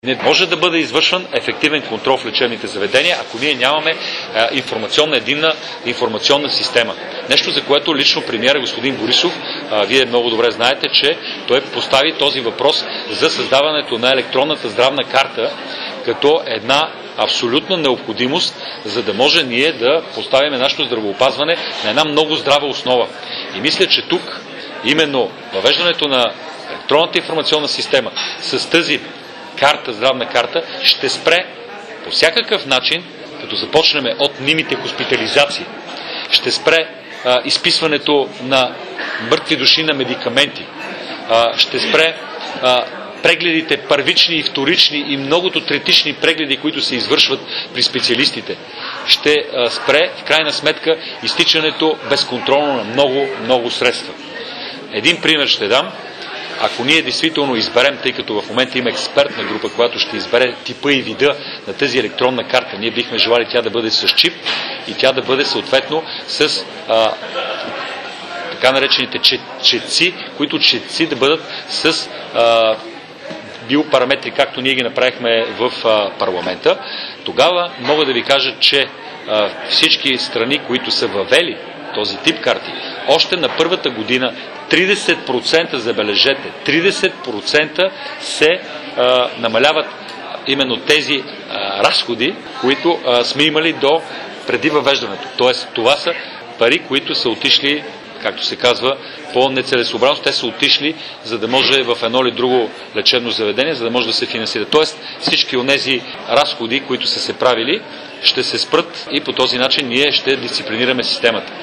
Не може да бъде извършван ефективен контрол в лечебните заведения, ако ние нямаме единна информационна система. Нещо, за което лично премиера господин Борисов, вие много добре знаете, че той постави този въпрос за създаването на електронната здравна карта като една абсолютна необходимост, за да може ние да поставим нашето здравеопазване на една много здрава основа. И мисля, че тук именно въвеждането на електронната информационна система с тази здравна карта, ще спре по всякакъв начин, като започнем от мнимите хоспитализации, ще спре изписването на мъртви души на медикаменти, ще спре прегледите първични и вторични и многото третични прегледи, които се извършват при специалистите. Ще спре в крайна сметка изтичането безконтролно на много средства. Един пример ще дам. Ако ние действително изберем, тъй като в момента има експертна група, която ще избере типа и вида на тази електронна карта, ние бихме желали тя да бъде с чип и тя да бъде съответно с така наречените четци, които четци да бъдат с биопараметри, както ние ги направихме в парламента. Тогава мога да ви кажа, че всички страни, които са въвели този тип карти, още на първата година 30%, забележете, 30% се намаляват именно тези разходи, които сме имали до преди въвеждането. Тоест, това са пари, които са отишли, както се казва, по нецелесообразност. Те са отишли, за да може в едно или друго лечебно заведение, за да може да се финансира. Тоест, всички онези разходи, които са се правили, ще се спрат и по този начин ние ще дисциплинираме системата.